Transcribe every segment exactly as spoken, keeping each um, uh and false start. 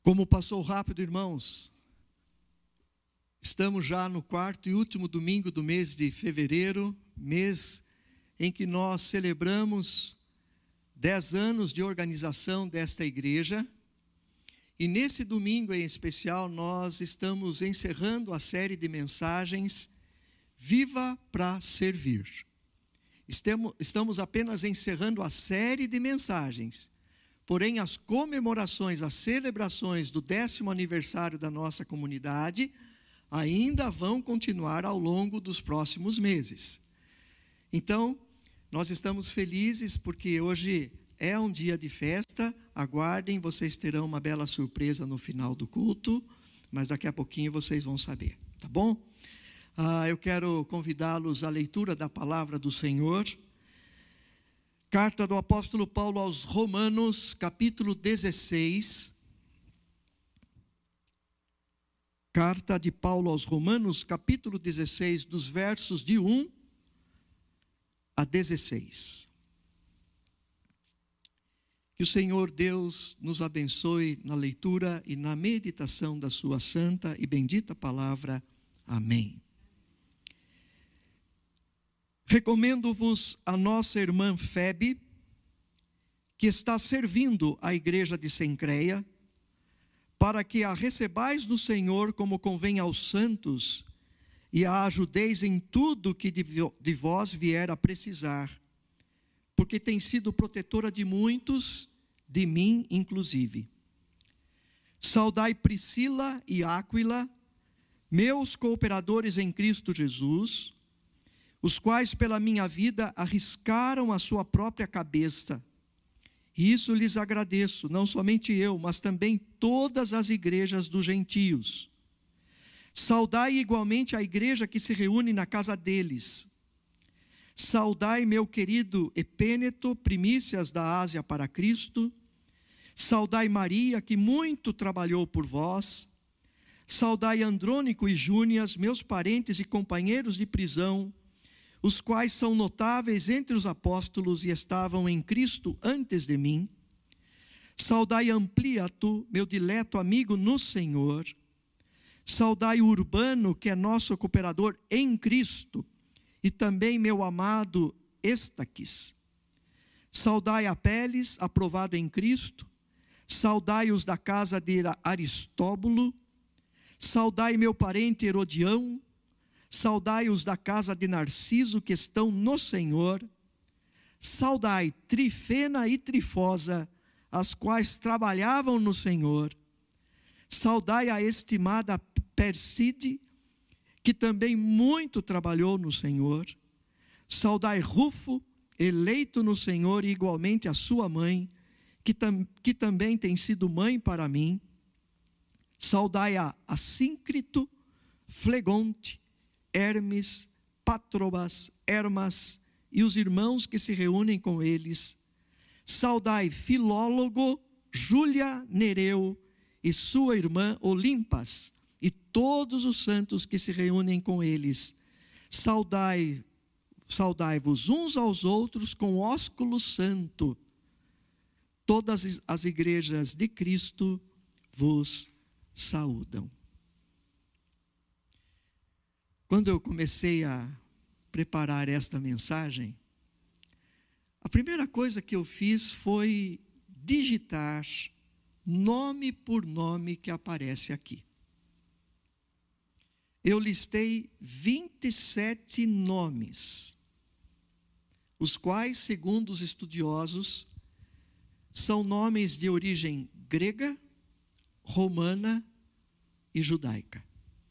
Como passou rápido, irmãos. Estamos já no quarto e último domingo do mês de fevereiro, mês em que nós celebramos dez anos de organização desta igreja. E nesse domingo em especial, nós estamos encerrando a série de mensagens Viva para Servir. Estamos, estamos apenas encerrando a série de mensagens. Porém, as comemorações, as celebrações do décimo aniversário da nossa comunidade ainda vão continuar ao longo dos próximos meses. Então, nós estamos felizes porque hoje é um dia de festa. Aguardem, vocês terão uma bela surpresa no final do culto, mas daqui a pouquinho vocês vão saber, tá bom? Ah, eu quero convidá-los à leitura da palavra do Senhor. Carta do apóstolo Paulo aos Romanos, capítulo dezesseis. Carta de Paulo aos Romanos, capítulo dezesseis, dos versos de um a dezesseis. Que o Senhor Deus nos abençoe na leitura e na meditação da sua santa e bendita palavra. Amém. Recomendo-vos a nossa irmã Febe, que está servindo a igreja de Cencreia, para que a recebais no Senhor como convém aos santos, e a ajudeis em tudo que de vós vier a precisar, porque tem sido protetora de muitos, de mim inclusive. Saudai Priscila e Áquila, meus cooperadores em Cristo Jesus, os quais pela minha vida arriscaram a sua própria cabeça. E isso lhes agradeço, não somente eu, mas também todas as igrejas dos gentios. Saudai igualmente a igreja que se reúne na casa deles. Saudai meu querido Epêneto, primícias da Ásia para Cristo. Saudai Maria, que muito trabalhou por vós. Saudai Andrônico e Júnias, meus parentes e companheiros de prisão, os quais são notáveis entre os apóstolos e estavam em Cristo antes de mim. Saudai Ampliato, meu dileto amigo no Senhor. Saudai Urbano, que é nosso cooperador em Cristo, e também meu amado Estaquis. Saudai Apeles, aprovado em Cristo. Saudai os da casa de Aristóbulo. Saudai meu parente Herodião. Saudai os da casa de Narciso, que estão no Senhor. Saudai Trifena e Trifosa, as quais trabalhavam no Senhor. Saudai a estimada Perside, que também muito trabalhou no Senhor. Saudai Rufo, eleito no Senhor, e igualmente a sua mãe, que, tam, que também tem sido mãe para mim. Saudai a Assíncrito, Flegonte, Hermes, Patrobas, Hermas e os irmãos que se reúnem com eles. Saudai Filólogo, Júlia, Nereu e sua irmã Olimpas e todos os santos que se reúnem com eles. Saudai, saudai-vos uns aos outros com ósculo santo. Todas as igrejas de Cristo vos saúdam. Quando eu comecei a preparar esta mensagem, a primeira coisa que eu fiz foi digitar nome por nome que aparece aqui. Eu listei vinte e sete nomes, os quais, segundo os estudiosos, são nomes de origem grega, romana e judaica.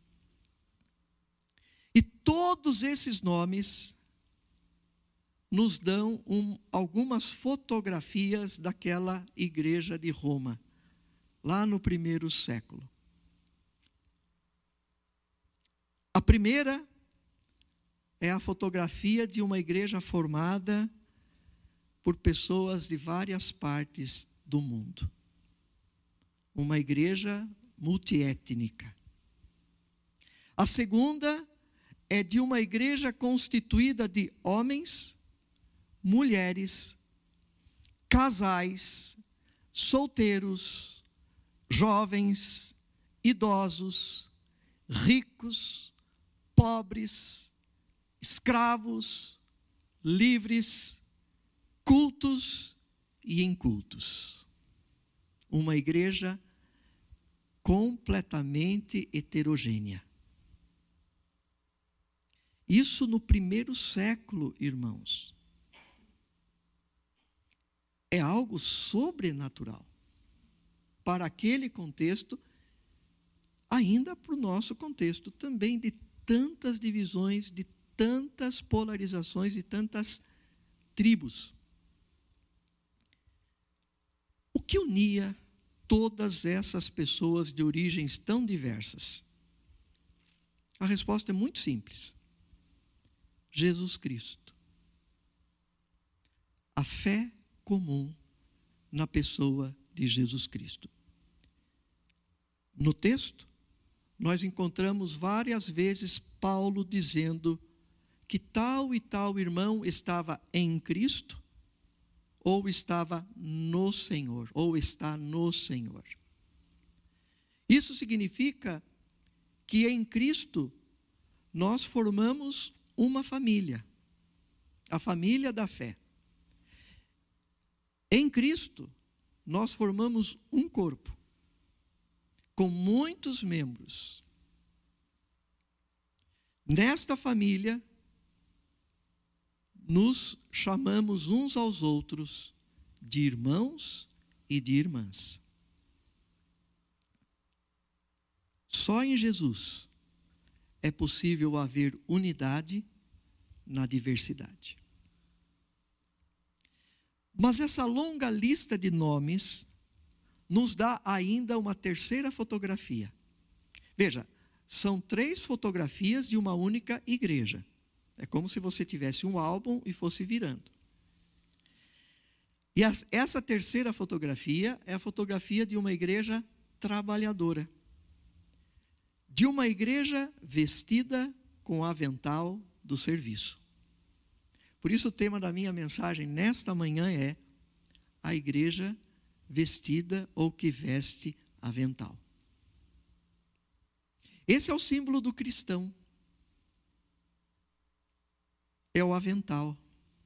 E todos esses nomes nos dão um, algumas fotografias daquela igreja de Roma, lá no primeiro século. A primeira é a fotografia de uma igreja formada por pessoas de várias partes do mundo. Uma igreja multiétnica. A segunda é de uma igreja constituída de homens, mulheres, casais, solteiros, jovens, idosos, ricos, pobres, escravos, livres, cultos e incultos. Uma igreja completamente heterogênea. Isso no primeiro século, irmãos, é algo sobrenatural. Para aquele contexto, ainda para o nosso contexto também, de tantas divisões, de tantas polarizações e tantas tribos. O que unia todas essas pessoas de origens tão diversas? A resposta é muito simples. Jesus Cristo. A fé comum na pessoa de Jesus Cristo. No texto, nós encontramos várias vezes Paulo dizendo que tal e tal irmão estava em Cristo, ou estava no Senhor, ou está no Senhor. Isso significa que em Cristo nós formamos uma família, a família da fé. Em Cristo nós formamos um corpo, com muitos membros. Nesta família, nos chamamos uns aos outros de irmãos e de irmãs. Só em Jesus é possível haver unidade na diversidade. Mas essa longa lista de nomes nos dá ainda uma terceira fotografia. Veja, são três fotografias de uma única igreja. É como se você tivesse um álbum e fosse virando. E essa terceira fotografia é a fotografia de uma igreja trabalhadora. De uma igreja vestida com o avental do serviço. Por isso o tema da minha mensagem nesta manhã é a igreja vestida ou que veste avental. Esse é o símbolo do cristão. É o avental.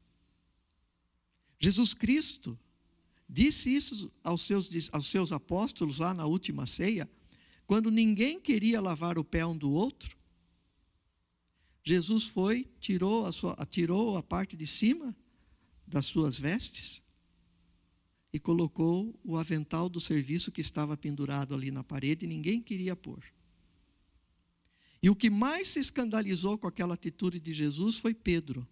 Jesus Cristo disse isso aos seus, aos seus apóstolos lá na última ceia, quando ninguém queria lavar o pé um do outro. Jesus foi, tirou a, sua, tirou a parte de cima das suas vestes e colocou o avental do serviço que estava pendurado ali na parede e ninguém queria pôr. E o que mais se escandalizou com aquela atitude de Jesus foi Pedro.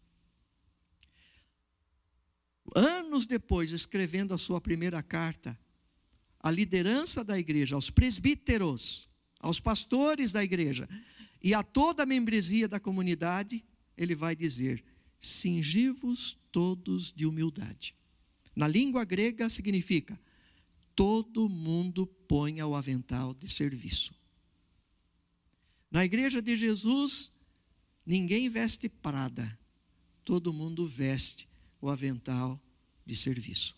Anos depois, escrevendo a sua primeira carta, a liderança da igreja, aos presbíteros, aos pastores da igreja e a toda a membresia da comunidade, ele vai dizer: cingi-vos todos de humildade. Na língua grega significa: todo mundo ponha o avental de serviço. Na igreja de Jesus, ninguém veste prada, todo mundo veste o avental de serviço.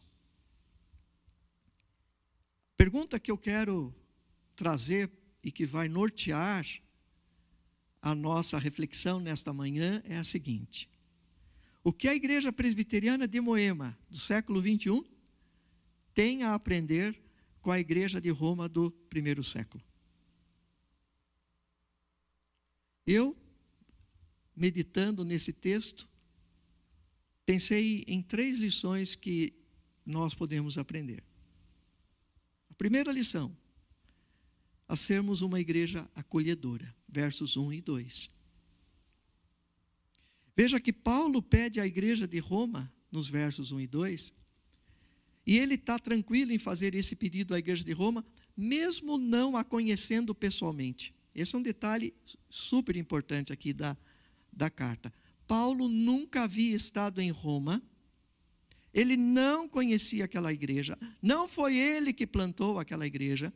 Pergunta que eu quero trazer e que vai nortear a nossa reflexão nesta manhã é a seguinte: o que a igreja presbiteriana de Moema, do século vinte e um, tem a aprender com a igreja de Roma do primeiro século? Eu, meditando nesse texto, pensei em três lições que nós podemos aprender. A primeira lição: a sermos uma igreja acolhedora, versos um e dois. Veja que Paulo pede à igreja de Roma, nos versos um e dois, e ele está tranquilo em fazer esse pedido à igreja de Roma, mesmo não a conhecendo pessoalmente. Esse é um detalhe super importante aqui da, da carta. Paulo nunca havia estado em Roma, ele não conhecia aquela igreja, não foi ele que plantou aquela igreja,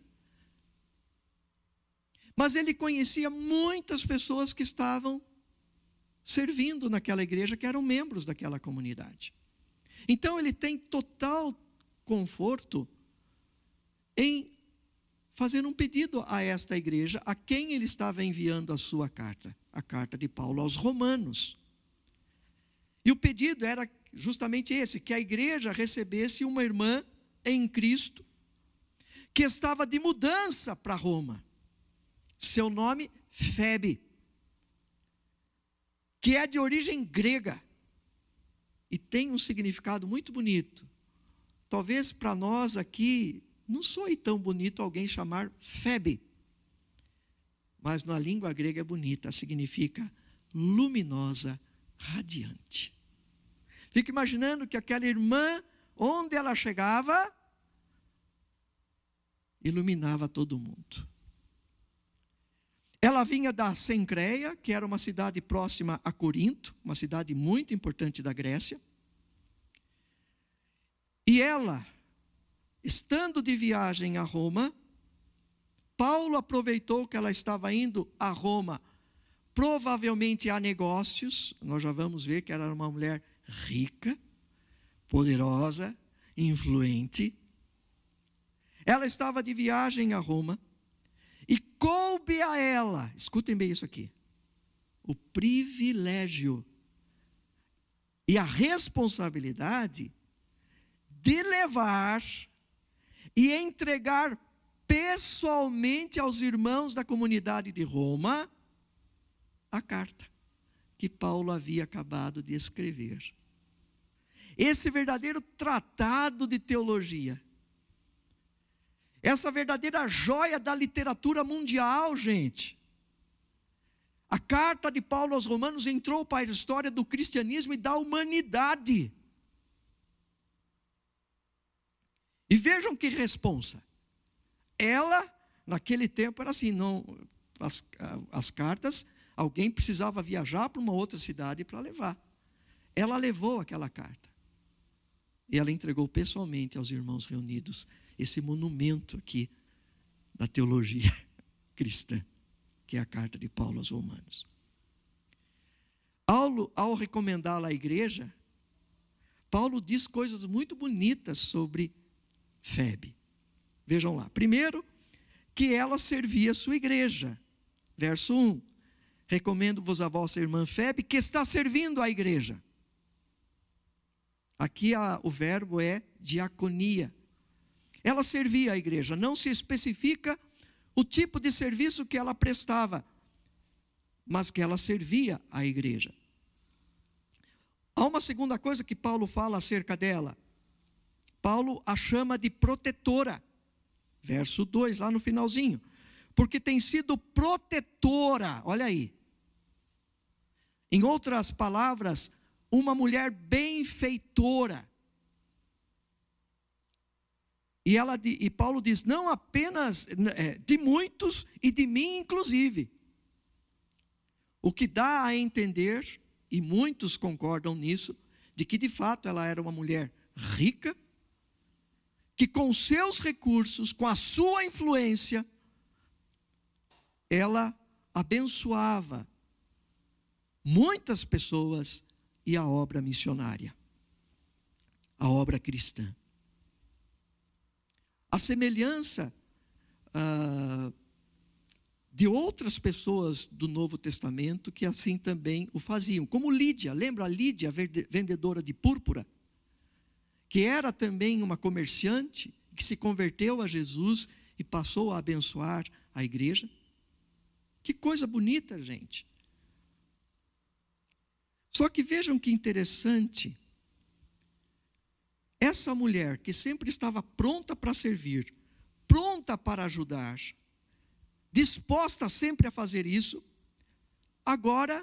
mas ele conhecia muitas pessoas que estavam servindo naquela igreja, que eram membros daquela comunidade. Então ele tem total conforto em fazendo um pedido a esta igreja, a quem ele estava enviando a sua carta, a carta de Paulo aos Romanos. E o pedido era justamente esse, que a igreja recebesse uma irmã em Cristo, que estava de mudança para Roma. Seu nome, Febe, que é de origem grega, e tem um significado muito bonito. Talvez para nós aqui, não soe tão bonito alguém chamar Febe, mas na língua grega é bonita, significa luminosa, radiante. Fico imaginando que aquela irmã, onde ela chegava, iluminava todo mundo. Ela vinha da Cencreia, que era uma cidade próxima a Corinto, uma cidade muito importante da Grécia. E ela, estando de viagem a Roma, Paulo aproveitou que ela estava indo a Roma, provavelmente a negócios. Nós já vamos ver que ela era uma mulher rica, poderosa, influente. Ela estava de viagem a Roma, e coube a ela, escutem bem isso aqui, o privilégio e a responsabilidade de levar e entregar pessoalmente aos irmãos da comunidade de Roma a carta que Paulo havia acabado de escrever. Esse verdadeiro tratado de teologia, essa verdadeira joia da literatura mundial, gente. A carta de Paulo aos Romanos entrou para a história do cristianismo e da humanidade. E vejam que responsa. Ela, naquele tempo, era assim, não, as, as cartas, alguém precisava viajar para uma outra cidade para levar. Ela levou aquela carta. E ela entregou pessoalmente aos irmãos reunidos esse monumento aqui da teologia cristã, que é a carta de Paulo aos Romanos. Paulo, ao recomendá-la à igreja, Paulo diz coisas muito bonitas sobre Febe. Vejam lá. Primeiro, que ela servia a sua igreja. Verso um. Recomendo-vos a vossa irmã Febe, que está servindo a igreja. Aqui a, o verbo é diaconia. Ela servia a igreja, não se especifica o tipo de serviço que ela prestava, mas que ela servia a igreja. Há uma segunda coisa que Paulo fala acerca dela. Paulo a chama de protetora. Verso dois, lá no finalzinho. Porque tem sido protetora, olha aí. Em outras palavras, uma mulher benfeitora. E, ela, e Paulo diz, não apenas de muitos e de mim inclusive. O que dá a entender, e muitos concordam nisso, de que de fato ela era uma mulher rica, que com seus recursos, com a sua influência, ela abençoava muitas pessoas e a obra missionária, a obra cristã. A semelhança ah, de outras pessoas do Novo Testamento que assim também o faziam. Como Lídia, lembra a Lídia, vendedora de púrpura? Que era também uma comerciante, que se converteu a Jesus e passou a abençoar a igreja. Que coisa bonita, gente. Só que vejam que interessante. Essa mulher que sempre estava pronta para servir, pronta para ajudar, disposta sempre a fazer isso, agora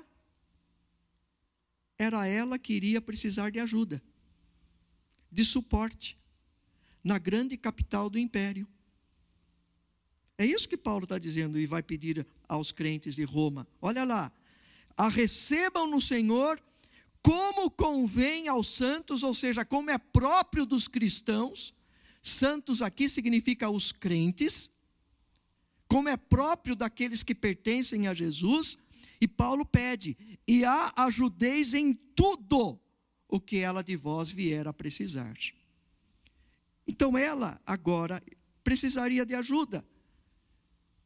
era ela que iria precisar de ajuda, de suporte, na grande capital do império. É isso que Paulo está dizendo e vai pedir aos crentes de Roma. Olha lá, a recebam no Senhor como convém aos santos, ou seja, como é próprio dos cristãos. Santos aqui significa os crentes, como é próprio daqueles que pertencem a Jesus. E Paulo pede, e a ajudeis em tudo o que ela de vós vier a precisar. Então ela agora precisaria de ajuda.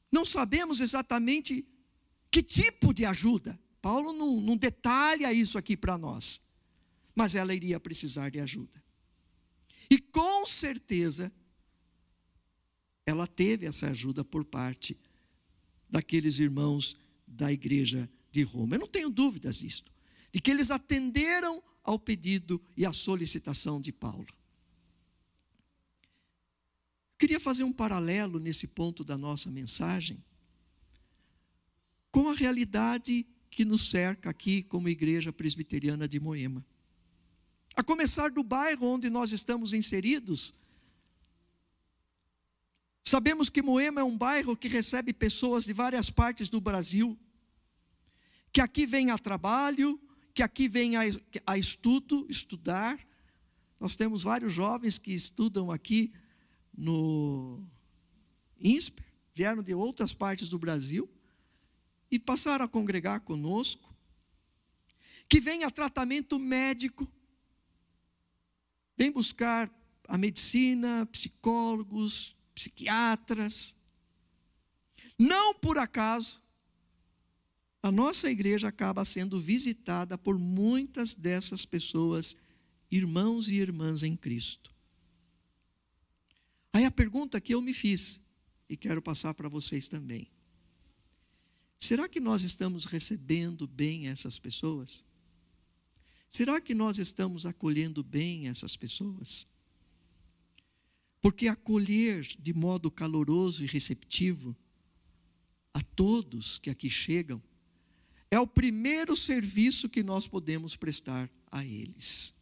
não sabemos exatamente que tipo de ajuda. Paulo não, não detalha isso aqui para nós. Mas ela iria precisar de ajuda. E com certeza, ela teve essa ajuda por parte daqueles irmãos da igreja de Roma. Eu não tenho dúvidas disso, de que eles atenderam ao pedido e à solicitação de Paulo. Queria fazer um paralelo nesse ponto da nossa mensagem com a realidade que nos cerca aqui como Igreja Presbiteriana de Moema. A começar do bairro onde nós estamos inseridos, sabemos que Moema é um bairro que recebe pessoas de várias partes do Brasil, que aqui vem a trabalho, que aqui vem a, a estudo, estudar. Nós temos vários jovens que estudam aqui no INSPER, vieram de outras partes do Brasil e passaram a congregar conosco, que vem a tratamento médico, vem buscar a medicina, psicólogos, psiquiatras. Não por acaso, a nossa igreja acaba sendo visitada por muitas dessas pessoas, irmãos e irmãs em Cristo. Aí a pergunta que eu me fiz, e quero passar para vocês também. Será que nós estamos recebendo bem essas pessoas? Será que nós estamos acolhendo bem essas pessoas? Porque acolher de modo caloroso e receptivo a todos que aqui chegam é o primeiro serviço que nós podemos prestar a eles.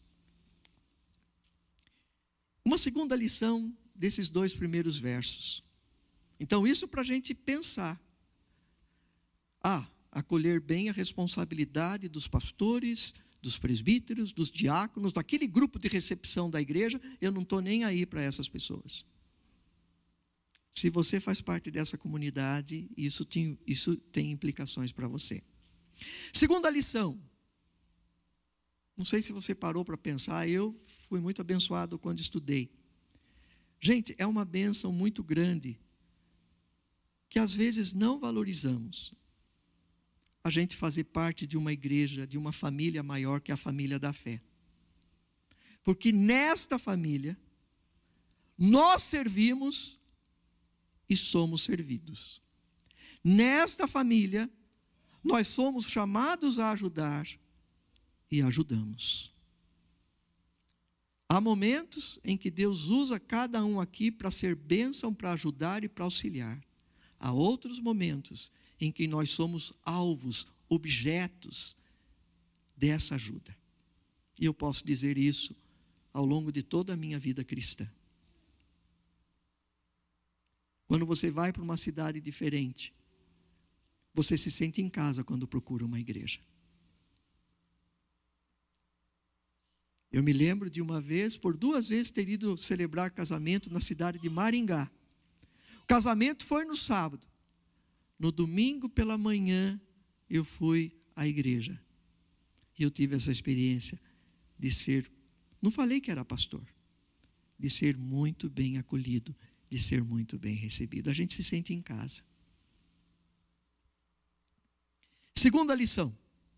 Uma segunda lição desses dois primeiros versos. Então, isso para a gente pensar. Ah, acolher bem a responsabilidade dos pastores, dos presbíteros, dos diáconos, daquele grupo de recepção da igreja. Eu não estou nem aí para essas pessoas. Se você faz parte dessa comunidade, isso tem, isso tem implicações para você. Segunda lição. Não sei se você parou para pensar, eu fui muito abençoado quando estudei. Gente, é uma bênção muito grande, que às vezes não valorizamos. A gente fazer parte de uma igreja, de uma família maior que a família da fé. Porque nesta família, nós servimos e somos servidos. Nesta família, nós somos chamados a ajudar e ajudamos. Há momentos em que Deus usa cada um aqui para ser bênção, para ajudar e para auxiliar. Há outros momentos em que nós somos alvos, objetos dessa ajuda. E eu posso dizer isso ao longo de toda a minha vida cristã. Quando você vai para uma cidade diferente, você se sente em casa quando procura uma igreja. Eu me lembro de uma vez, por duas vezes, ter ido celebrar casamento na cidade de Maringá. O casamento foi no sábado. No domingo pela manhã, eu fui à igreja. E eu tive essa experiência de ser, não falei que era pastor, de ser muito bem acolhido, de ser muito bem recebido. A gente se sente em casa. Segunda lição.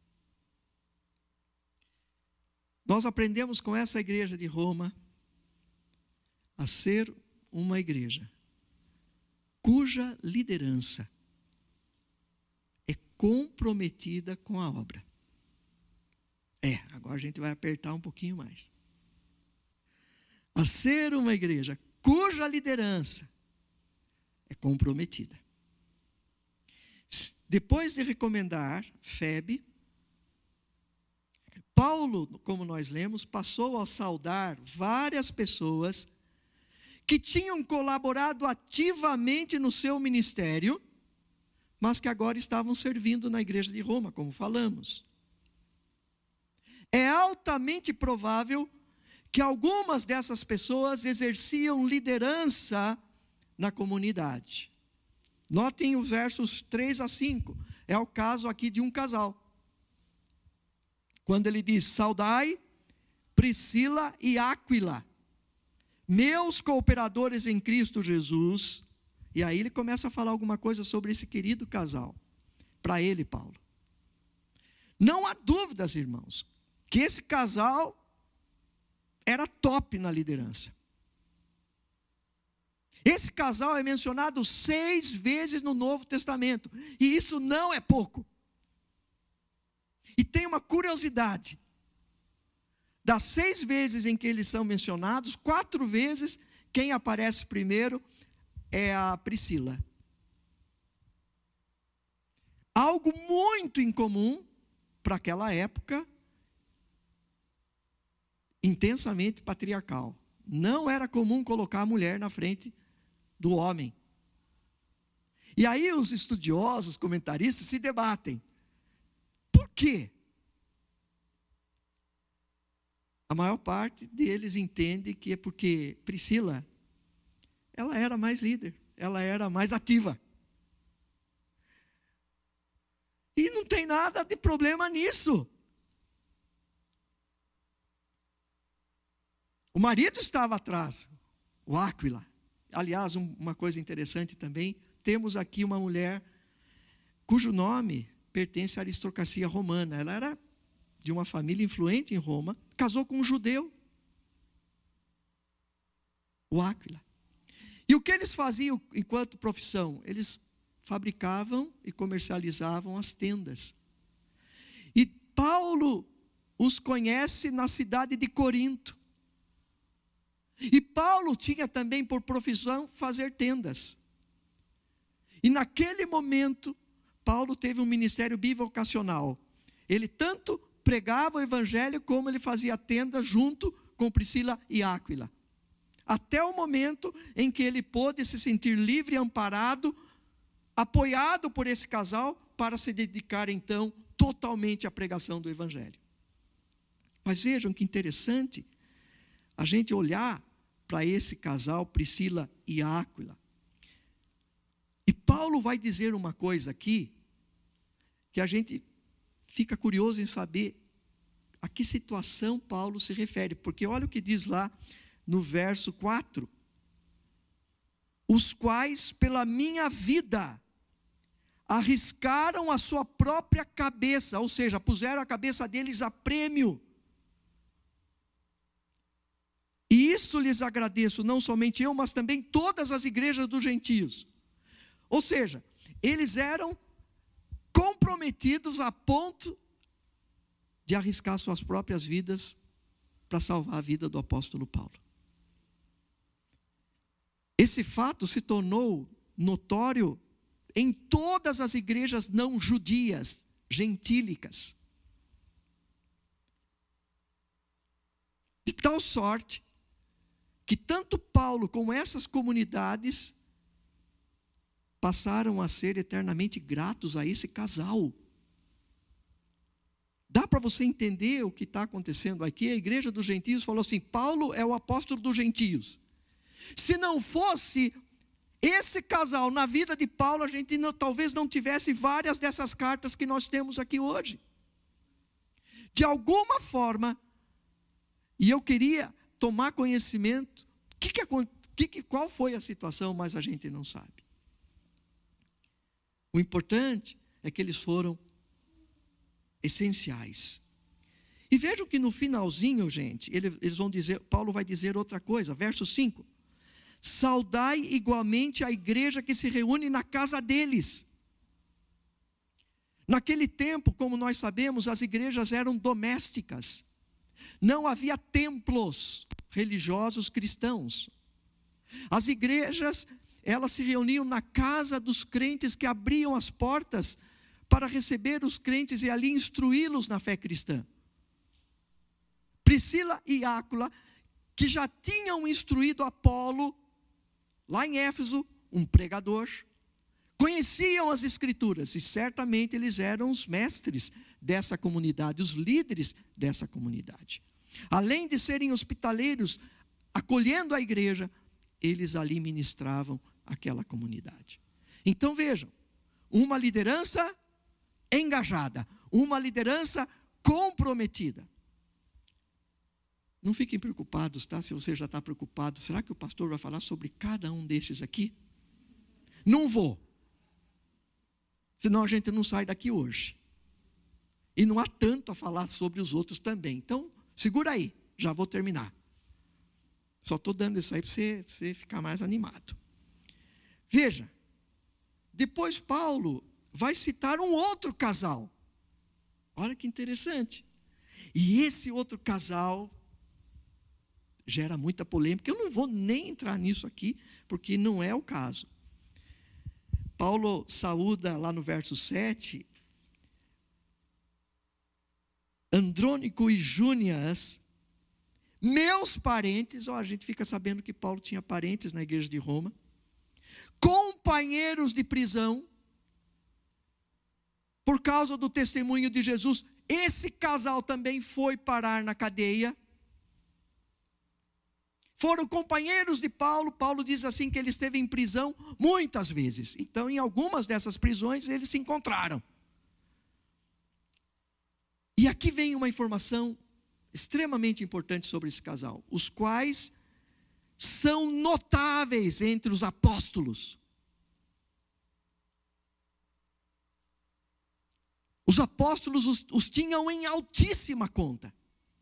Nós aprendemos com essa igreja de Roma a ser uma igreja cuja liderança é comprometida com a obra. É, agora a gente vai apertar um pouquinho mais. A ser uma igreja cuja liderança é comprometida. Depois de recomendar Febe, Paulo, como nós lemos, passou a saudar várias pessoas que tinham colaborado ativamente no seu ministério, mas que agora estavam servindo na igreja de Roma, como falamos. É altamente provável que algumas dessas pessoas exerciam liderança na comunidade. Notem os versos três a cinco. É o caso aqui de um casal. Quando ele diz, saudai Priscila e Áquila, meus cooperadores em Cristo Jesus, E aí ele começa a falar alguma coisa sobre esse querido casal. Para ele, Paulo. Não há dúvidas, irmãos, que esse casal era top na liderança. Esse casal é mencionado seis vezes no Novo Testamento. E isso não é pouco. E tem uma curiosidade. Das seis vezes em que eles são mencionados, quatro vezes quem aparece primeiro é a Priscila. Algo muito incomum para aquela época, intensamente patriarcal. Não era comum colocar a mulher na frente do homem. E aí os estudiosos, comentaristas se debatem. Por quê? A maior parte deles entende que é porque Priscila, ela era mais líder, ela era mais ativa. E não tem nada de problema nisso. O marido estava atrás, o Áquila. Aliás, um, uma coisa interessante também, temos aqui uma mulher cujo nome pertence à aristocracia romana. Ela era de uma família influente em Roma, casou com um judeu, o Áquila. E o que eles faziam enquanto profissão? Eles fabricavam e comercializavam as tendas. E Paulo os conhece na cidade de Corinto. E Paulo tinha também por profissão fazer tendas. E naquele momento, Paulo teve um ministério bivocacional. Ele tanto pregava o evangelho como ele fazia tenda junto com Priscila e Áquila. Até o momento em que ele pôde se sentir livre e amparado, apoiado por esse casal, para se dedicar então totalmente à pregação do evangelho. Mas vejam que interessante a gente olhar para esse casal, Priscila e Áquila. E Paulo vai dizer uma coisa aqui, que a gente fica curioso em saber a que situação Paulo se refere. Porque olha o que diz lá no verso quatro. Os quais pela minha vida arriscaram a sua própria cabeça, ou seja, puseram a cabeça deles a prêmio. E isso lhes agradeço, não somente eu, mas também todas as igrejas dos gentios. Ou seja, eles eram comprometidos a ponto de arriscar suas próprias vidas para salvar a vida do apóstolo Paulo. Esse fato se tornou notório em todas as igrejas não judias, gentílicas. De tal sorte que tanto Paulo como essas comunidades passaram a ser eternamente gratos a esse casal. Dá para você entender o que está acontecendo aqui? A igreja dos gentios falou assim: Paulo é o apóstolo dos gentios. Se não fosse esse casal na vida de Paulo, a gente não, talvez não tivesse várias dessas cartas que nós temos aqui hoje. De alguma forma, e eu queria tomar conhecimento, que que, que, qual foi a situação, mas a gente não sabe. O importante é que eles foram essenciais. E vejam que no finalzinho, gente, eles vão dizer, Paulo vai dizer outra coisa, verso cinco. Saudai igualmente a igreja que se reúne na casa deles. Naquele tempo, como nós sabemos, as igrejas eram domésticas. Não havia templos religiosos cristãos. As igrejas, elas se reuniam na casa dos crentes, que abriam as portas para receber os crentes e ali instruí-los na fé cristã. Priscila e Áquila, que já tinham instruído Apolo, lá em Éfeso, um pregador, conheciam as escrituras e certamente eles eram os mestres dessa comunidade, os líderes dessa comunidade. Além de serem hospitaleiros, acolhendo a igreja, eles ali ministravam aquela comunidade. Então vejam, uma liderança engajada, uma liderança comprometida. Não fiquem preocupados, tá? Se você já está preocupado, será que o pastor vai falar sobre cada um desses aqui? Não vou. Senão a gente não sai daqui hoje. E não há tanto a falar sobre os outros também. Então, segura aí, já vou terminar. Só estou dando isso aí para você, pra você ficar mais animado. Veja, depois Paulo vai citar um outro casal. Olha que interessante. E esse outro casal gera muita polêmica. Eu não vou nem entrar nisso aqui, porque não é o caso. Paulo saúda lá no verso sete, Andrônico e Júnias, meus parentes. Ó, a gente fica sabendo que Paulo tinha parentes na igreja de Roma, companheiros de prisão, por causa do testemunho de Jesus. Esse casal também foi parar na cadeia. Foram companheiros de Paulo. Paulo diz assim que ele esteve em prisão muitas vezes. Então, em algumas dessas prisões, eles se encontraram. E aqui vem uma informação extremamente importante sobre esse casal, os quais são notáveis entre os apóstolos. Os apóstolos os, os tinham em altíssima conta.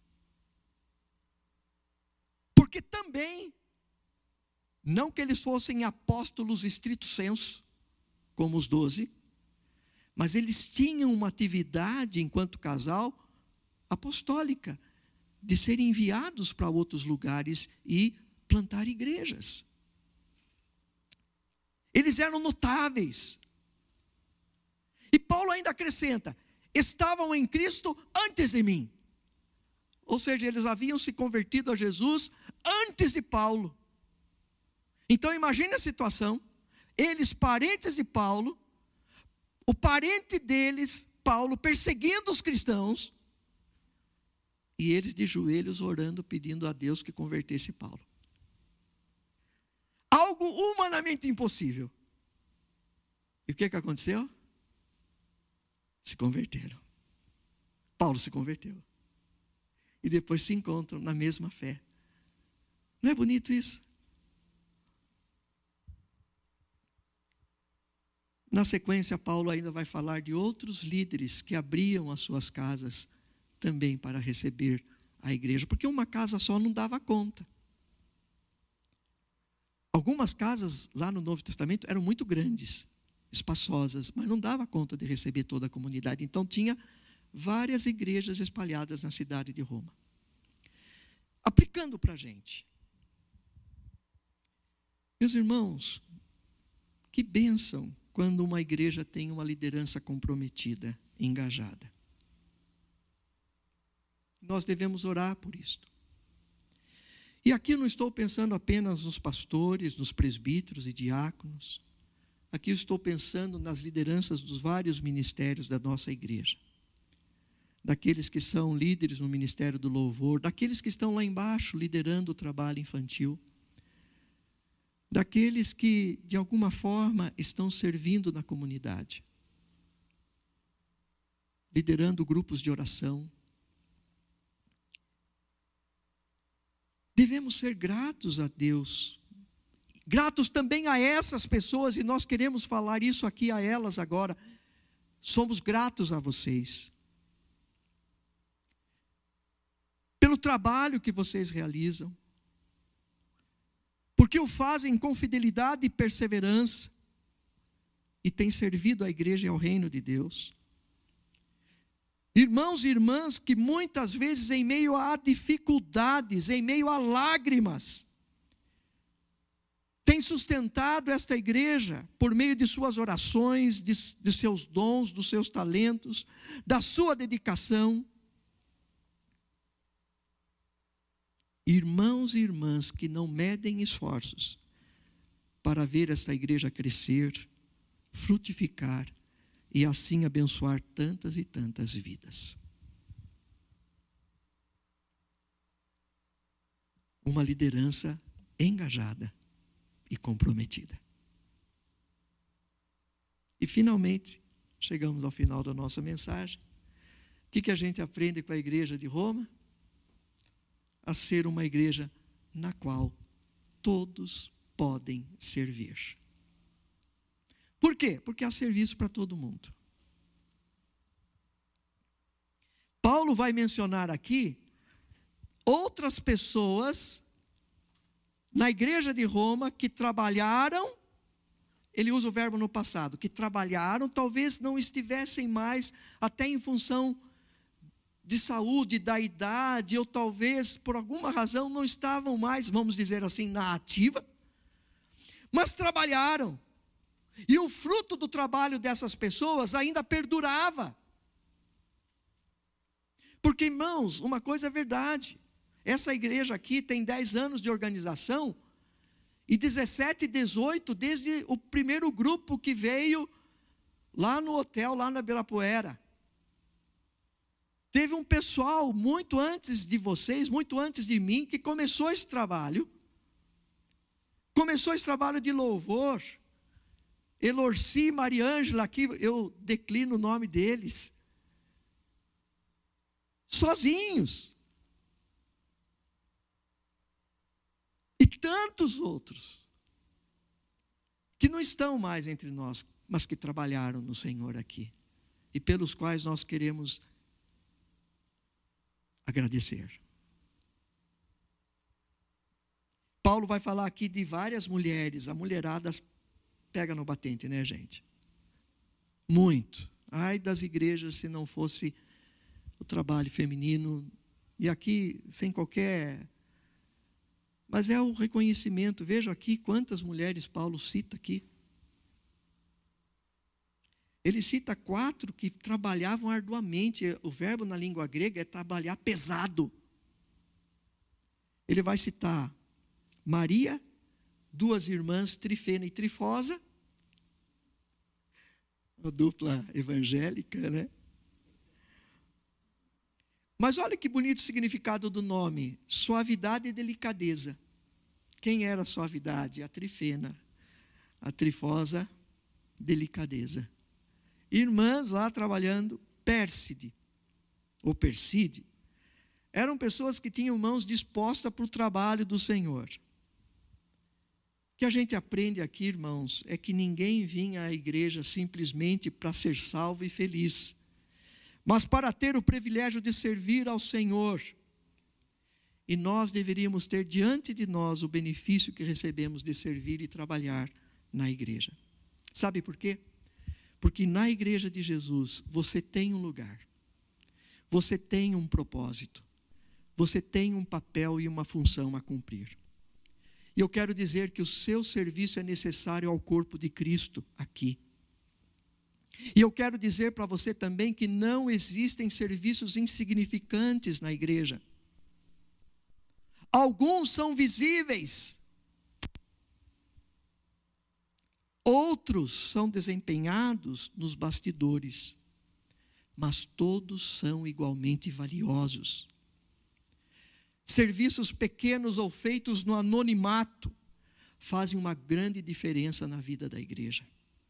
Porque também, não que eles fossem apóstolos estrito sensu, como os doze, mas eles tinham uma atividade enquanto casal apostólica, de serem enviados para outros lugares e plantar igrejas. Eles eram notáveis. E Paulo ainda acrescenta, estavam em Cristo antes de mim. Ou seja, eles haviam se convertido a Jesus antes de Paulo. Então imagine a situação, eles parentes de Paulo, o parente deles, Paulo, perseguindo os cristãos, e eles de joelhos orando, pedindo a Deus que convertesse Paulo. Algo humanamente impossível. E o que, que aconteceu? Se converteram. Paulo se converteu. E depois se encontram na mesma fé. Não é bonito isso? Na sequência, Paulo ainda vai falar de outros líderes que abriam as suas casas também para receber a igreja, porque uma casa só não dava conta. Algumas casas lá no Novo Testamento eram muito grandes, espaçosas, mas não dava conta de receber toda a comunidade. Então tinha várias igrejas espalhadas na cidade de Roma. Aplicando para a gente. Meus irmãos, que bênção quando uma igreja tem uma liderança comprometida, engajada. Nós devemos orar por isto. E aqui eu não estou pensando apenas nos pastores, nos presbíteros e diáconos. Aqui eu estou pensando nas lideranças dos vários ministérios da nossa igreja. Daqueles que são líderes no ministério do louvor, daqueles que estão lá embaixo liderando o trabalho infantil, daqueles que de alguma forma estão servindo na comunidade, liderando grupos de oração. Devemos ser gratos a Deus, gratos também a essas pessoas, e nós queremos falar isso aqui a elas agora. Somos gratos a vocês, pelo trabalho que vocês realizam, porque o fazem com fidelidade e perseverança, e têm servido à igreja e ao reino de Deus. Irmãos e irmãs que muitas vezes em meio a dificuldades, em meio a lágrimas, têm sustentado esta igreja por meio de suas orações, de, de seus dons, dos seus talentos, da sua dedicação. Irmãos e irmãs que não medem esforços para ver esta igreja crescer, frutificar, e assim abençoar tantas e tantas vidas. Uma liderança engajada e comprometida. E finalmente, chegamos ao final da nossa mensagem. O que, que a gente aprende com a igreja de Roma? A ser uma igreja na qual todos podem servir. Por quê? Porque há serviço para todo mundo. Paulo vai mencionar aqui outras pessoas na igreja de Roma que trabalharam, ele usa o verbo no passado, que trabalharam, talvez não estivessem mais, até em função de saúde, da idade, ou talvez por alguma razão não estavam mais, vamos dizer assim, na ativa, mas trabalharam. E o fruto do trabalho dessas pessoas ainda perdurava. Porque, irmãos, uma coisa é verdade. Essa igreja aqui tem dez anos de organização e dezessete, dezoito desde o primeiro grupo que veio lá no hotel, lá na Ibirapuera. Teve um pessoal muito antes de vocês, muito antes de mim, que começou esse trabalho. Começou esse trabalho de louvor. Elorci e Mariângela, aqui eu declino o nome deles. Sozinhos. E tantos outros que não estão mais entre nós, mas que trabalharam no Senhor aqui e pelos quais nós queremos agradecer. Paulo vai falar aqui de várias mulheres. A mulherada pega no batente, né, gente? Muito. Ai das igrejas se não fosse o trabalho feminino. E aqui, sem qualquer... Mas é o reconhecimento. Veja aqui quantas mulheres Paulo cita aqui. Ele cita quatro que trabalhavam arduamente. O verbo na língua grega é trabalhar pesado. Ele vai citar Maria, duas irmãs, Trifena e Trifosa. Uma dupla evangélica, né? Mas olha que bonito o significado do nome. Suavidade e delicadeza. Quem era a suavidade? A Trifena. A Trifosa, delicadeza. Irmãs lá trabalhando, Pérside, ou Perside, eram pessoas que tinham mãos dispostas para o trabalho do Senhor. O que a gente aprende aqui, irmãos, é que ninguém vinha à igreja simplesmente para ser salvo e feliz, mas para ter o privilégio de servir ao Senhor. E nós deveríamos ter diante de nós o benefício que recebemos de servir e trabalhar na igreja. Sabe por quê? Porque na igreja de Jesus você tem um lugar, você tem um propósito, você tem um papel e uma função a cumprir. E eu quero dizer que o seu serviço é necessário ao corpo de Cristo aqui. E eu quero dizer para você também que não existem serviços insignificantes na igreja. Alguns são visíveis, outros são desempenhados nos bastidores, mas todos são igualmente valiosos. Serviços pequenos ou feitos no anonimato fazem uma grande diferença na vida da igreja.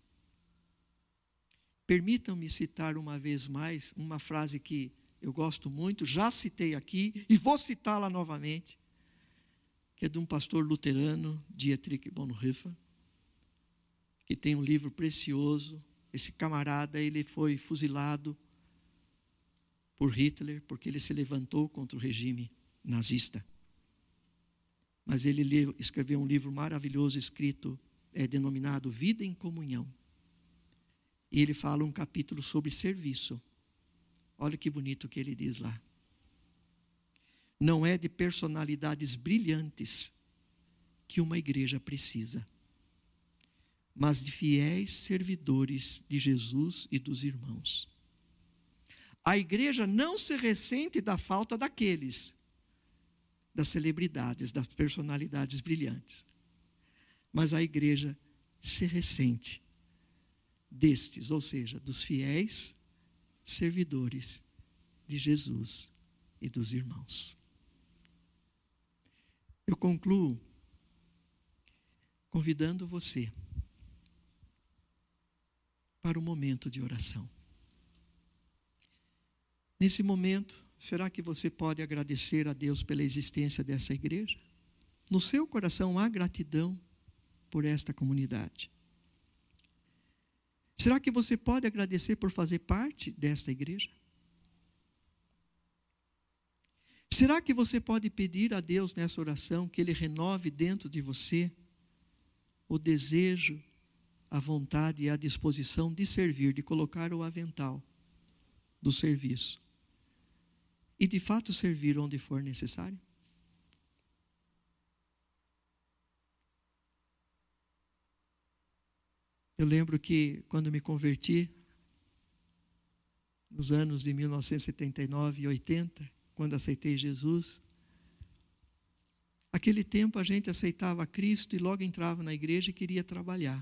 Permitam-me citar uma vez mais uma frase que eu gosto muito, já citei aqui e vou citá-la novamente, que é de um pastor luterano, Dietrich Bonhoeffer, que tem um livro precioso. Esse camarada, ele foi fuzilado por Hitler, porque ele se levantou contra o regime nazista. Mas ele escreveu um livro maravilhoso, escrito, é denominado Vida em Comunhão. E ele fala um capítulo sobre serviço. Olha que bonito que ele diz lá. Não é de personalidades brilhantes que uma igreja precisa, mas de fiéis servidores de Jesus e dos irmãos. A igreja não se ressente da falta daqueles, das celebridades, das personalidades brilhantes, mas a igreja se ressente destes, ou seja, dos fiéis servidores de Jesus e dos irmãos. Eu concluo convidando você para um momento de oração. Nesse momento, será que você pode agradecer a Deus pela existência dessa igreja? No seu coração há gratidão por esta comunidade. Será que você pode agradecer por fazer parte desta igreja? Será que você pode pedir a Deus nessa oração que Ele renove dentro de você o desejo, a vontade e a disposição de servir, de colocar o avental do serviço e de fato servir onde for necessário? Eu lembro que quando me converti, nos anos de mil novecentos e setenta e nove e oitenta, quando aceitei Jesus, aquele tempo a gente aceitava Cristo e logo entrava na igreja e queria trabalhar.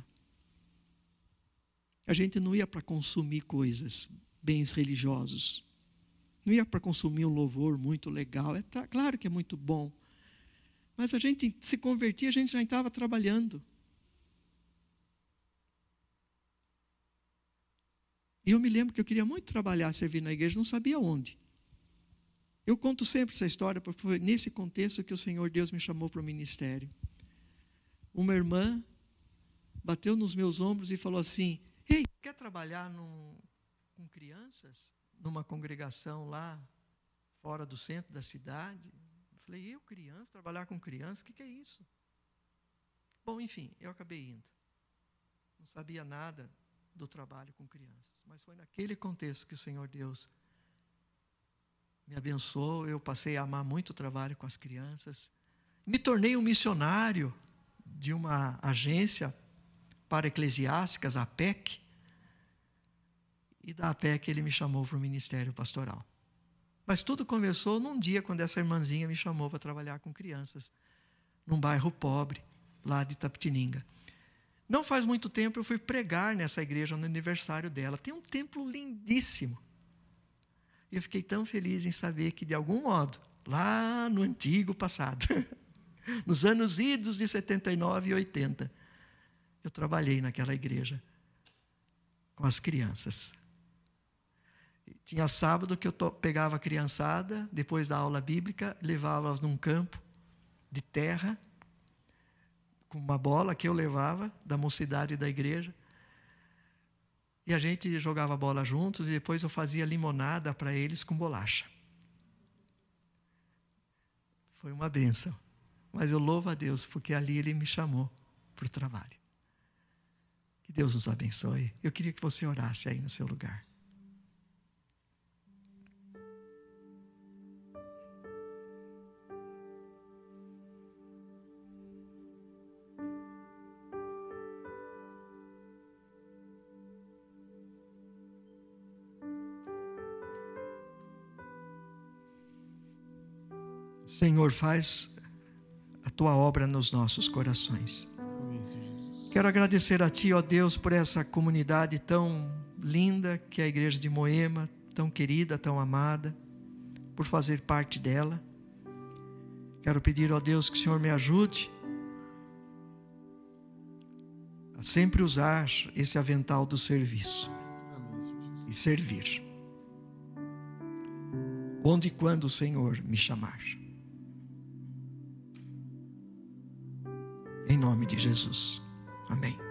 A gente não ia para consumir coisas, bens religiosos. Não ia para consumir um louvor muito legal. É claro que é muito bom. Mas a gente se convertia, a gente já estava trabalhando. E eu me lembro que eu queria muito trabalhar, servir na igreja, não sabia onde. Eu conto sempre essa história, porque foi nesse contexto que o Senhor Deus me chamou para o ministério. Uma irmã bateu nos meus ombros e falou assim: ei, quer trabalhar num, com crianças? Numa congregação lá, fora do centro da cidade? Eu falei, eu criança, trabalhar com criança, o que, que é isso? Bom, enfim, eu acabei indo. Não sabia nada do trabalho com crianças. Mas foi naquele contexto que o Senhor Deus me abençoou. Eu passei a amar muito o trabalho com as crianças. Me tornei um missionário de uma agência para eclesiásticas, a P E C. E da P E C ele me chamou para o ministério pastoral. Mas tudo começou num dia quando essa irmãzinha me chamou para trabalhar com crianças, num bairro pobre, lá de Itapetininga. Não faz muito tempo eu fui pregar nessa igreja no aniversário dela. Tem um templo lindíssimo. E eu fiquei tão feliz em saber que, de algum modo, lá no antigo passado, nos anos idos de setenta e nove e oitenta, eu trabalhei naquela igreja com as crianças. Tinha sábado que eu to- pegava a criançada, depois da aula bíblica, levava-as num campo de terra, com uma bola que eu levava da mocidade da igreja. E a gente jogava bola juntos e depois eu fazia limonada para eles com bolacha. Foi uma bênção. Mas eu louvo a Deus, porque ali Ele me chamou para o trabalho. Que Deus nos abençoe. Eu queria que você orasse aí no seu lugar. Senhor, faz a Tua obra nos nossos corações. Quero agradecer a Ti, ó Deus, por essa comunidade tão linda que é a igreja de Moema, tão querida, tão amada, por fazer parte dela. Quero pedir, ó Deus, que o Senhor me ajude a sempre usar esse avental do serviço e servir, onde e quando o Senhor me chamar. Em nome de Jesus. Amém.